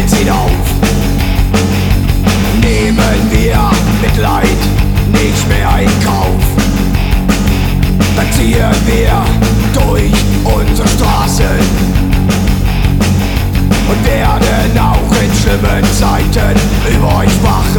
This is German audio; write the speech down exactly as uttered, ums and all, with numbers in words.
zieht auf. Nehmen wir Mitleid nicht mehr in Kauf, dann ziehen wir durch unsere Straßen und werden auch in schlimmen Zeiten über euch wachen.